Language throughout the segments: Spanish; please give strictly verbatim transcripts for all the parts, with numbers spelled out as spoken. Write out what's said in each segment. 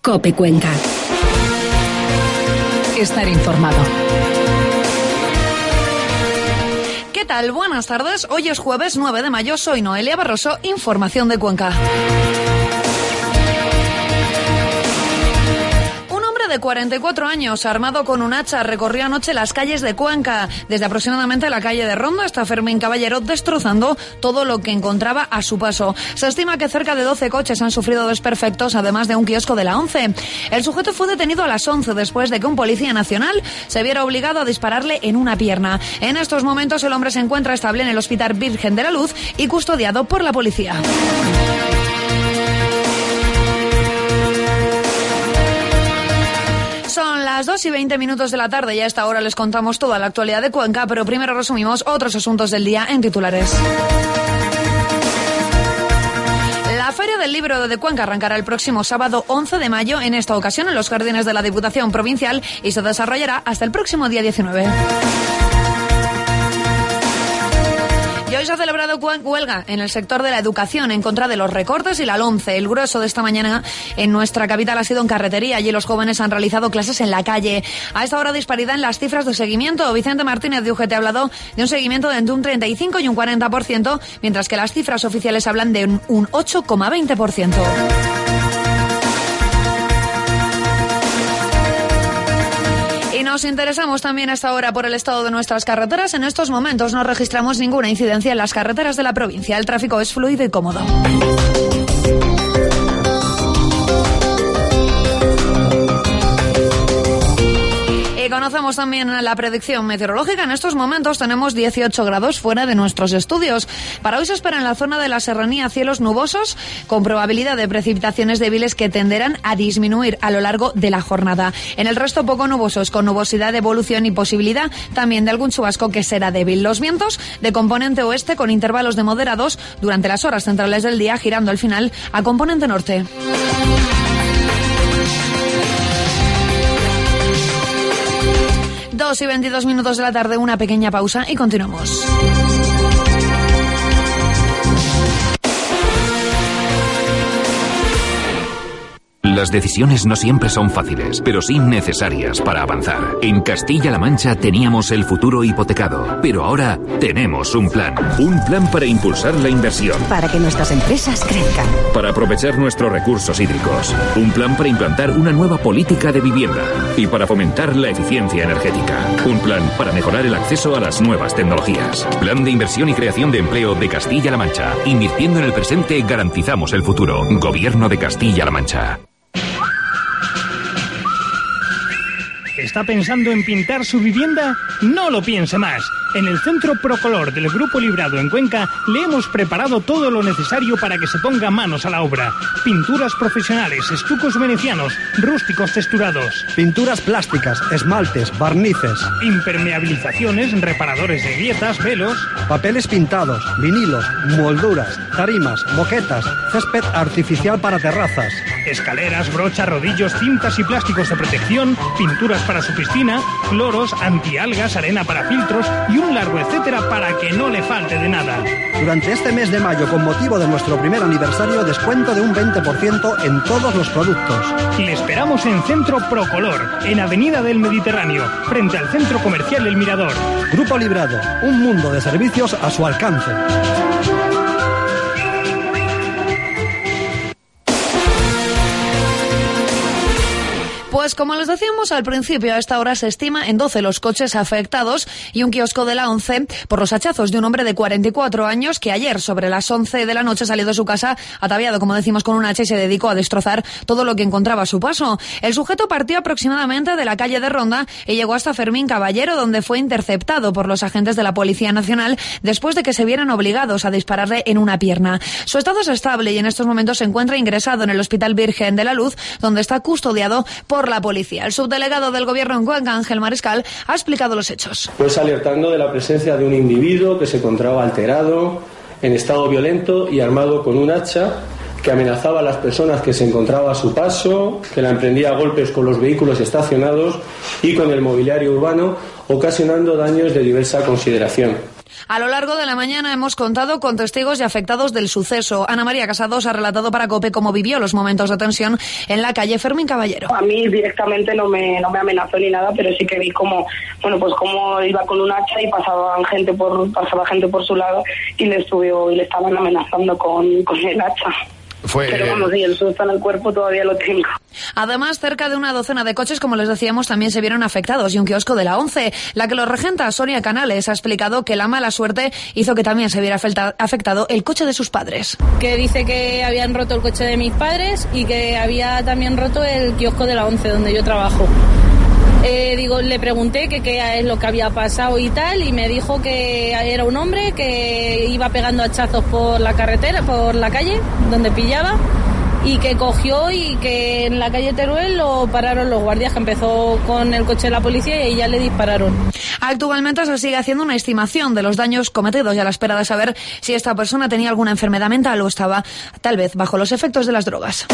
COPE Cuenca. Estar informado. ¿Qué tal? Buenas tardes. Hoy es jueves nueve de mayo. Soy Noelia Barroso. Información de Cuenca. De cuarenta y cuatro años, armado con un hacha, recorrió anoche las calles de Cuenca, desde aproximadamente la calle de Ronda hasta Fermín Caballero, destrozando todo lo que encontraba a su paso. Se estima que cerca de doce coches han sufrido desperfectos, además de un kiosco de la ONCE. El sujeto fue detenido a las once después de que un policía nacional se viera obligado a dispararle en una pierna. En estos momentos el hombre se encuentra estable en el Hospital Virgen de la Luz y custodiado por la policía. Son las dos y veinte minutos de la tarde y a esta hora les contamos toda la actualidad de Cuenca, pero primero resumimos otros asuntos del día en titulares. La Feria del Libro de Cuenca arrancará el próximo sábado once de mayo, en esta ocasión en los jardines de la Diputación Provincial, y se desarrollará hasta el próximo día diecinueve. Y hoy se ha celebrado huelga en el sector de la educación en contra de los recortes y la LOMCE. El grueso de esta mañana en nuestra capital ha sido en carretería. Allí los jóvenes han realizado clases en la calle. A esta hora disparidad en las cifras de seguimiento. Vicente Martínez de U G T ha hablado de un seguimiento de entre un treinta y cinco y un cuarenta por ciento, mientras que las cifras oficiales hablan de un ocho coma veinte por ciento. Nos interesamos también hasta ahora por el estado de nuestras carreteras. En estos momentos no registramos ninguna incidencia en las carreteras de la provincia. El tráfico es fluido y cómodo. Y conocemos también la predicción meteorológica. En estos momentos tenemos dieciocho grados fuera de nuestros estudios. Para hoy se espera en la zona de la serranía cielos nubosos con probabilidad de precipitaciones débiles que tenderán a disminuir a lo largo de la jornada. En el resto poco nubosos, con nubosidad de evolución y posibilidad también de algún chubasco que será débil. Los vientos de componente oeste con intervalos de moderados durante las horas centrales del día, girando al final a componente norte. Dos y veintidós minutos de la tarde, una pequeña pausa y continuamos. Las decisiones no siempre son fáciles, pero sí necesarias para avanzar. En Castilla-La Mancha teníamos el futuro hipotecado, pero ahora tenemos un plan. Un plan para impulsar la inversión. Para que nuestras empresas crezcan. Para aprovechar nuestros recursos hídricos. Un plan para implantar una nueva política de vivienda. Y para fomentar la eficiencia energética. Un plan para mejorar el acceso a las nuevas tecnologías. Plan de inversión y creación de empleo de Castilla-La Mancha. Invirtiendo en el presente garantizamos el futuro. Gobierno de Castilla-La Mancha. ¿Está pensando en pintar su vivienda? No lo piense más. En el Centro Procolor del Grupo Librado en Cuenca le hemos preparado todo lo necesario para que se ponga manos a la obra. Pinturas profesionales, estucos venecianos, rústicos texturados. Pinturas plásticas, esmaltes, barnices. Impermeabilizaciones, reparadores de grietas, velos. Papeles pintados, vinilos, molduras, tarimas, moquetas, césped artificial para terrazas. Escaleras, brochas, rodillos, cintas y plásticos de protección, pinturas para su piscina, cloros, antialgas, arena para filtros y un largo etcétera para que no le falte de nada. Durante este mes de mayo, con motivo de nuestro primer aniversario, descuento de un veinte por ciento en todos los productos. Le esperamos en Centro Procolor, en Avenida del Mediterráneo, frente al Centro Comercial El Mirador. Grupo Librado, un mundo de servicios a su alcance. Pues como les decíamos al principio, a esta hora se estima en doce los coches afectados y un kiosco de la ONCE por los hachazos de un hombre de cuarenta y cuatro años que ayer sobre las once de la noche salió de su casa ataviado, como decimos, con un hacha y se dedicó a destrozar todo lo que encontraba a su paso. El sujeto partió aproximadamente de la calle de Ronda y llegó hasta Fermín Caballero, donde fue interceptado por los agentes de la Policía Nacional después de que se vieran obligados a dispararle en una pierna. Su estado es estable y en estos momentos se encuentra ingresado en el Hospital Virgen de la Luz, donde está custodiado por la policía. El subdelegado del Gobierno en Cuenca, Ángel Mariscal, ha explicado los hechos. Pues alertando de la presencia de un individuo que se encontraba alterado, en estado violento y armado con un hacha, que amenazaba a las personas que se encontraban a su paso, que la emprendía a golpes con los vehículos estacionados y con el mobiliario urbano, ocasionando daños de diversa consideración. A lo largo de la mañana hemos contado con testigos y afectados del suceso. Ana María Casados ha relatado para COPE cómo vivió los momentos de tensión en la calle Fermín Caballero. A mí directamente no me, no me amenazó ni nada, pero sí que vi cómo, bueno, pues cómo iba con un hacha y pasaban gente por, pasaba gente por su lado y le estuvo, y le estaban amenazando con, con el hacha. Fue... Pero vamos, sí, el susto en el cuerpo todavía lo tengo. Además, cerca de una docena de coches, como les decíamos, también se vieron afectados y un kiosco de la ONCE. La que lo regenta, Sonia Canales, ha explicado que la mala suerte hizo que también se viera afectado el coche de sus padres. Que dice que habían roto el coche de mis padres y que había también roto el kiosco de la ONCE, donde yo trabajo. Eh, digo, le pregunté que qué es lo que había pasado y tal, y me dijo que era un hombre que iba pegando hachazos por la carretera, por la calle, donde pillaba, y que cogió y que en la calle Teruel lo pararon los guardias, que empezó con el coche de la policía y ya le dispararon. Actualmente se sigue haciendo una estimación de los daños cometidos y a la espera de saber si esta persona tenía alguna enfermedad mental o estaba tal vez bajo los efectos de las drogas.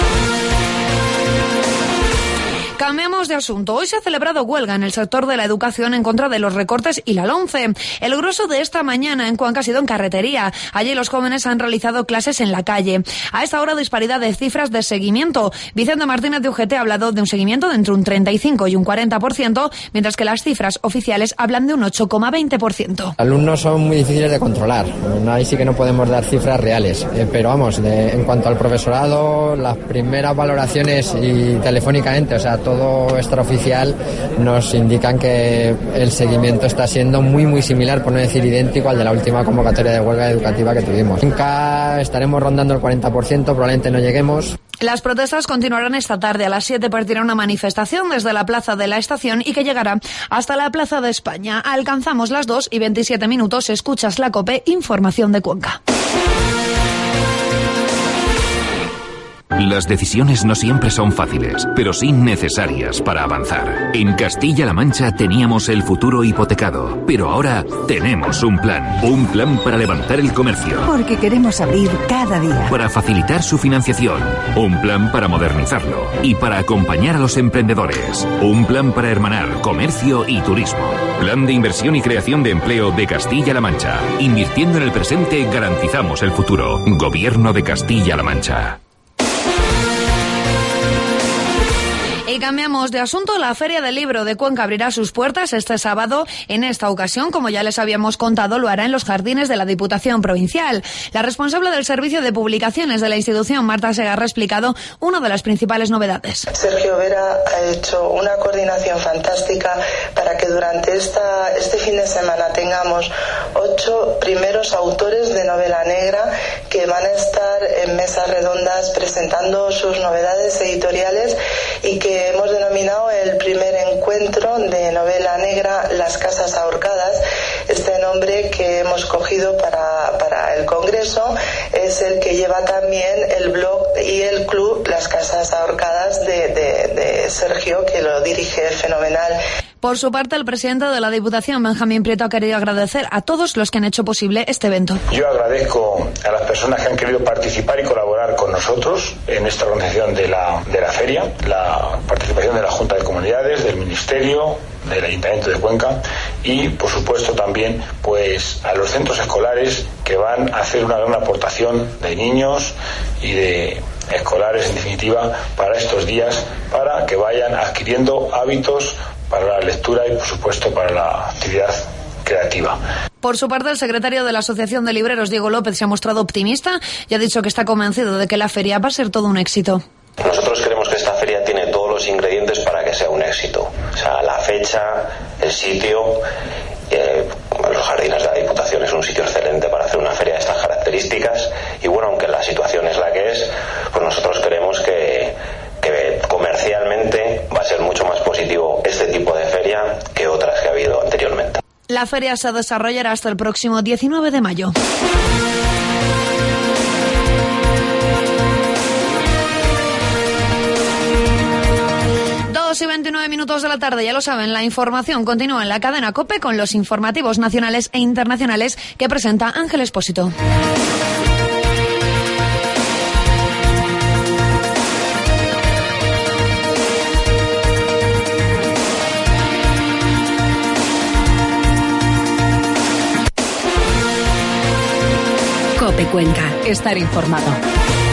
Cambiamos de asunto. Hoy se ha celebrado huelga en el sector de la educación en contra de los recortes y la LOMCE. El grueso de esta mañana en Cuenca ha sido en carretería. Allí los jóvenes han realizado clases en la calle. A esta hora, disparidad de cifras de seguimiento. Vicente Martínez de U G T ha hablado de un seguimiento de entre un treinta y cinco y un cuarenta por ciento, mientras que las cifras oficiales hablan de un ocho coma veinte por ciento. Alumnos son muy difíciles de controlar. Ahí sí que no podemos dar cifras reales. Eh, pero vamos, de, en cuanto al profesorado, las primeras valoraciones y telefónicamente, o sea, todo extraoficial, nos indican que el seguimiento está siendo muy muy similar, por no decir idéntico, al de la última convocatoria de huelga educativa que tuvimos. Nunca estaremos rondando el cuarenta por ciento, probablemente no lleguemos. Las protestas continuarán esta tarde. A las siete partirá una manifestación desde la Plaza de la Estación y que llegará hasta la Plaza de España. Alcanzamos las dos y veintisiete minutos. Escuchas la COPE, información de Cuenca. Las decisiones no siempre son fáciles, pero sí necesarias para avanzar. En Castilla-La Mancha teníamos el futuro hipotecado, pero ahora tenemos un plan. Un plan para levantar el comercio. Porque queremos abrir cada día. Para facilitar su financiación. Un plan para modernizarlo. Y para acompañar a los emprendedores. Un plan para hermanar comercio y turismo. Plan de inversión y creación de empleo de Castilla-La Mancha. Invirtiendo en el presente garantizamos el futuro. Gobierno de Castilla-La Mancha. Y cambiamos de asunto. La Feria del Libro de Cuenca abrirá sus puertas este sábado. En esta ocasión, como ya les habíamos contado, lo hará en los jardines de la Diputación Provincial. La responsable del Servicio de Publicaciones de la institución, Marta Segarra, ha explicado una de las principales novedades. Sergio Vera ha hecho una coordinación fantástica para que durante esta, este fin de semana tengamos ocho primeros autores de novela negra que van a estar en mesas redondas presentando sus novedades editoriales y que hemos denominado el primer encuentro de novela negra Las Casas Ahorcadas. Este nombre que hemos cogido para, para el Congreso es el que lleva también el blog y el club Las Casas Ahorcadas de, de, de Sergio, que lo dirige fenomenal. Por su parte, el presidente de la Diputación, Benjamín Prieto, ha querido agradecer a todos los que han hecho posible este evento. Yo agradezco a las personas que han querido participar y colaborar con nosotros en esta organización de la, de la feria, la participación de la Junta de Comunidades, del Ministerio, del Ayuntamiento de Cuenca y, por supuesto, también pues a los centros escolares que van a hacer una gran aportación de niños y de escolares, en definitiva, para estos días, para que vayan adquiriendo hábitos para la lectura y, por supuesto, para la actividad creativa. Por su parte, el secretario de la Asociación de Libreros, Diego López, se ha mostrado optimista y ha dicho que está convencido de que la feria va a ser todo un éxito. Nosotros creemos que esta feria tiene todos los ingredientes para que sea un éxito. O sea, la fecha, el sitio, eh, los jardines de la Diputación es un sitio excelente para hacer una feria de estas características y bueno, aunque la situación es la que es, pues nosotros creemos que que comercialmente va a ser mucho más positivo este tipo de feria que otras que ha habido anteriormente. La feria se desarrollará hasta el próximo diecinueve de mayo. dos y veintinueve minutos de la tarde, ya lo saben, la información continúa en la cadena COPE con los informativos nacionales e internacionales que presenta Ángel Expósito. Cope Cuenca. Estar informado.